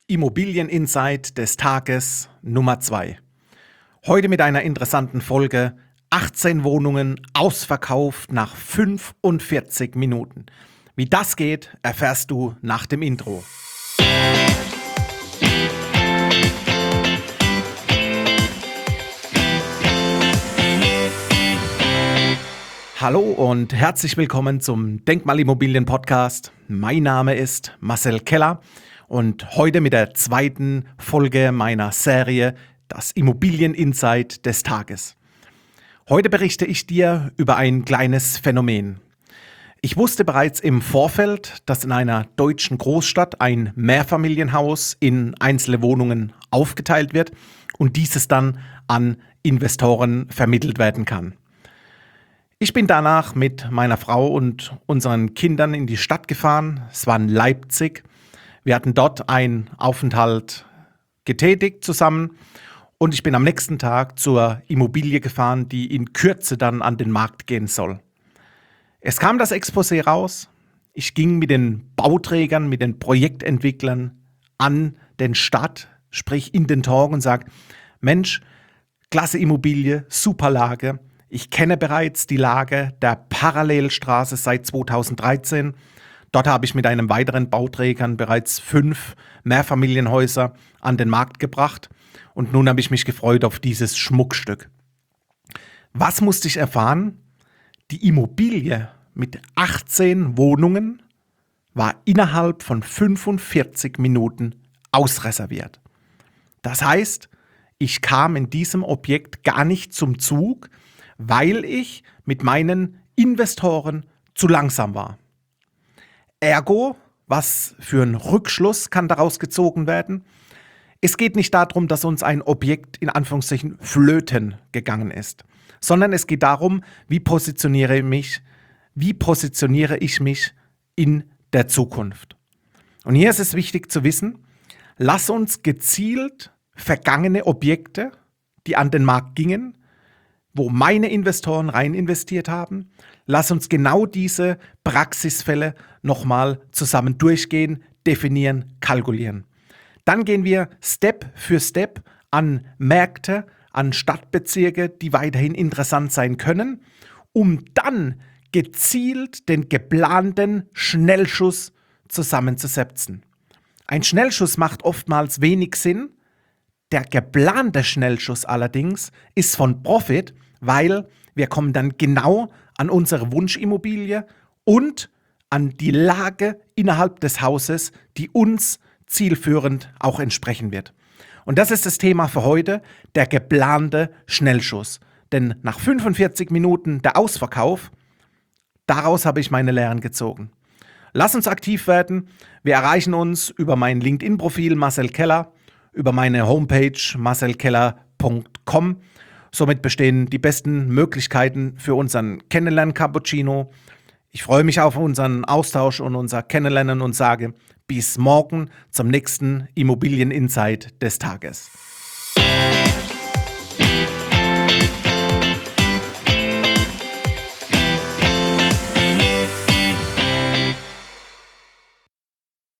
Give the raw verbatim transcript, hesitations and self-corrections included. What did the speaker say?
Immobilien-Insight des Tages Nummer zwei. Heute mit einer interessanten Folge. achtzehn Wohnungen ausverkauft nach fünfundvierzig Minuten. Wie das geht, erfährst du nach dem Intro. Hallo und herzlich willkommen zum Denkmalimmobilien-Podcast. Mein Name ist Marcel Keller und heute mit der zweiten Folge meiner Serie Das Immobilien-Insight des Tages. Heute berichte ich dir über ein kleines Phänomen. Ich wusste bereits im Vorfeld, dass in einer deutschen Großstadt ein Mehrfamilienhaus in einzelne Wohnungen aufgeteilt wird und dieses dann an Investoren vermittelt werden kann. Ich bin danach mit meiner Frau und unseren Kindern in die Stadt gefahren. Es war in Leipzig. Wir hatten dort einen Aufenthalt getätigt zusammen und ich bin am nächsten Tag zur Immobilie gefahren, die in Kürze dann an den Markt gehen soll. Es kam das Exposé raus. Ich ging mit den Bauträgern, mit den Projektentwicklern an den Start, sprich in den Talk und sage, Mensch, klasse Immobilie, super Lage. Ich kenne bereits die Lage der Parallelstraße seit zweitausenddreizehn. Dort habe ich mit einem weiteren Bauträgern bereits fünf Mehrfamilienhäuser an den Markt gebracht. Und nun habe ich mich gefreut auf dieses Schmuckstück. Was musste ich erfahren? Die Immobilie mit achtzehn Wohnungen war innerhalb von fünfundvierzig Minuten ausreserviert. Das heißt, ich kam in diesem Objekt gar nicht zum Zug, weil ich mit meinen Investoren zu langsam war. Ergo, was für ein Rückschluss kann daraus gezogen werden? Es geht nicht darum, dass uns ein Objekt in Anführungszeichen flöten gegangen ist, sondern es geht darum, wie positioniere ich mich, wie positioniere ich mich in der Zukunft. Und hier ist es wichtig zu wissen, lass uns gezielt vergangene Objekte, die an den Markt gingen, wo meine Investoren rein investiert haben, lass uns genau diese Praxisfälle nochmal zusammen durchgehen, definieren, kalkulieren. Dann gehen wir Step für Step an Märkte, an Stadtbezirke, die weiterhin interessant sein können, um dann gezielt den geplanten Schnellschuss zusammenzusetzen. Ein Schnellschuss macht oftmals wenig Sinn. Der geplante Schnellschuss allerdings ist von Profit, weil wir kommen dann genau an unsere Wunschimmobilie und an die Lage innerhalb des Hauses, die uns zielführend auch entsprechen wird. Und das ist das Thema für heute, der geplante Schnellschuss. Denn nach fünfundvierzig Minuten der Ausverkauf, daraus habe ich meine Lehren gezogen. Lass uns aktiv werden. Wir erreichen uns über mein LinkedIn-Profil Marcel Keller, über meine Homepage marcel keller punkt com. Somit bestehen die besten Möglichkeiten für unseren Kennenlernen-Cappuccino. Ich freue mich auf unseren Austausch und unser Kennenlernen und sage bis morgen zum nächsten Immobilien-Insight des Tages.